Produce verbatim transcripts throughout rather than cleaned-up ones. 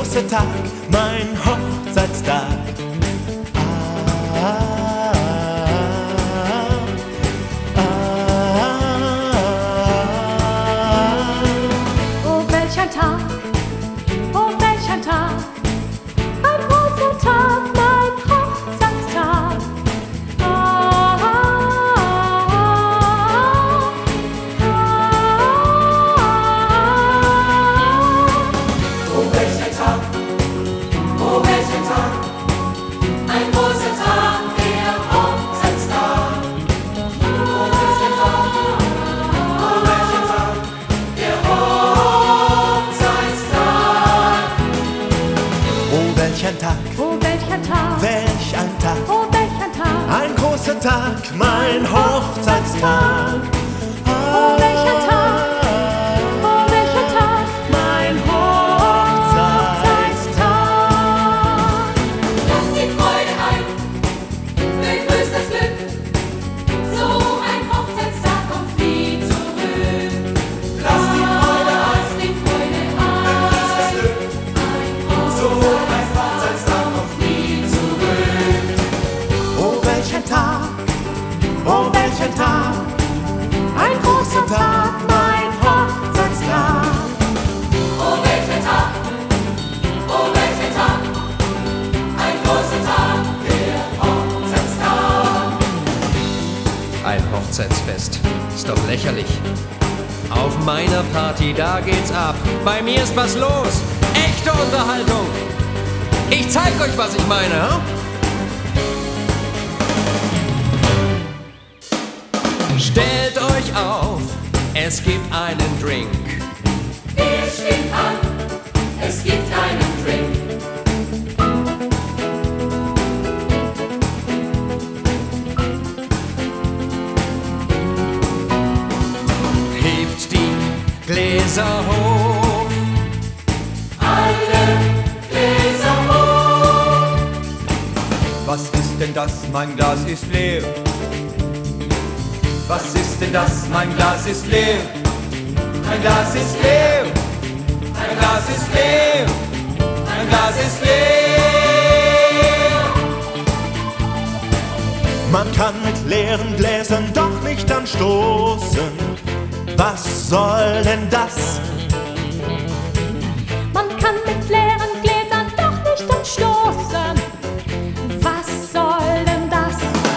große Tag, mein Hochzeitstag. Ah, ah, ah, ah. Oh, welch ein Tag, oh, welch ein Tag, ein großer Tag, mein Hochzeitstag. Ah, ah, ah, ah. Oh, welch ein Tag, oh, welch ein Tag, ein großer Tag, der Hochzeitstag. Oh, welch ein Tag, oh, welch ein Tag, der Hochzeitstag. Oh, welch ein Tag, Oh, welch ein Tag, welch ein Tag, oh, welch ein Tag, ein großer Tag, mein Hochzeitstag. oh, welch ein Tag, oh, welch ein Tag, mein Hochzeitstag. Lass die Freude ein, begrüßt das Glück. So ein Hochzeitstag kommt nie zurück. Lass die Freude ein, lass die Freude Begrüßt das ein. Glück. So ein Hochzeitstag kommt nie zurück. Oh, welch ein Tag, oh, welch ein Tag, ein großer Tag, mein Hochzeitstag. Oh, welch ein Tag, oh, welch ein Tag, ein großer Tag, der Hochzeitstag. Ein Hochzeitsfest ist doch lächerlich. Auf meiner Party, da geht's ab. Bei mir ist was los. Echte Unterhaltung. Ich zeig euch, was ich meine, hm? Stellt euch auf, es gibt einen Drink. Wir stehen an, es gibt einen Drink. Hebt die Gläser hoch. Alle Gläser hoch. Was ist denn das? Mein Glas ist leer. Was ist denn das? Mein Glas ist leer. Mein Glas ist leer. Mein Glas ist leer. Mein Glas ist leer. Man kann mit leeren Gläsern doch nicht anstoßen. Was soll denn das? Man kann mit leeren Gläsern doch nicht anstoßen. Was soll denn das?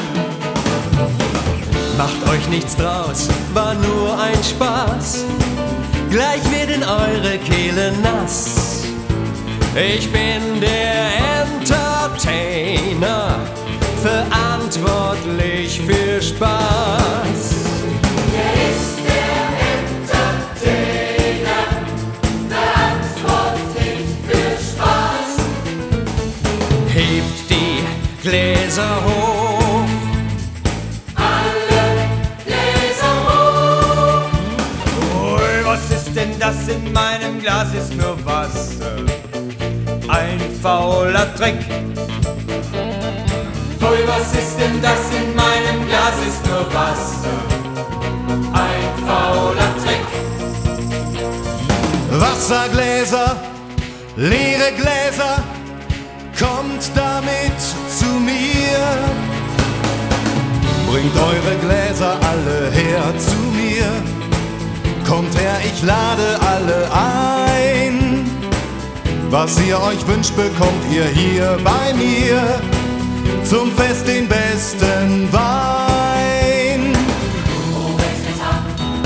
Macht euch nichts draus, war nur ein Spaß. Gleich werden eure Kehlen nass. Ich bin der Entertainer, verantwortlich für Spaß. Er ist der Entertainer, verantwortlich für Spaß. Hebt die Gläser hoch. Alle Gläser hoch. Ui, was ist denn das? In meinem Glas ist nur Wasser. Ein fauler Trick. Ui, was ist denn das? In meinem Glas ist nur Wasser. Ein fauler Trick. Wassergläser, leere Gläser, kommt damit zu mir. Bringt eure Gläser alle her zu mir. Kommt her, ich lade alle ein. Was ihr euch wünscht, bekommt ihr hier bei mir. Zum Fest den besten Wein. Oh, welch ein Tag.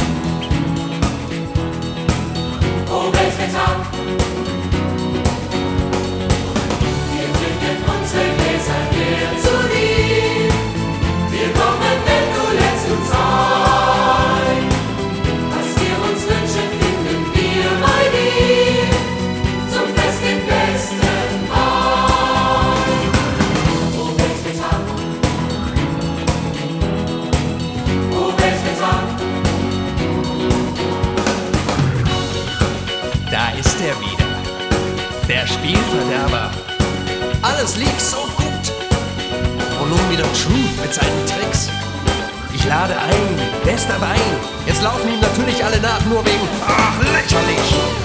Oh, welch ein Tag. Wir bringen unsere Gläser her zu dir. Wir kommen, wenn du lädst uns ein. Was wir uns wünschen, finden wir bei dir. Zum Fest den besten Wein. Oh, welch ein Tag. Oh, welch ein Tag. Da ist er wieder, der Spielverderber. Alles lief so gut. Und nun wieder Truth mit seinen Tricks. Ich lade ein, bester Wein. Jetzt laufen ihm natürlich alle nach, nur wegen, ach, lächerlich.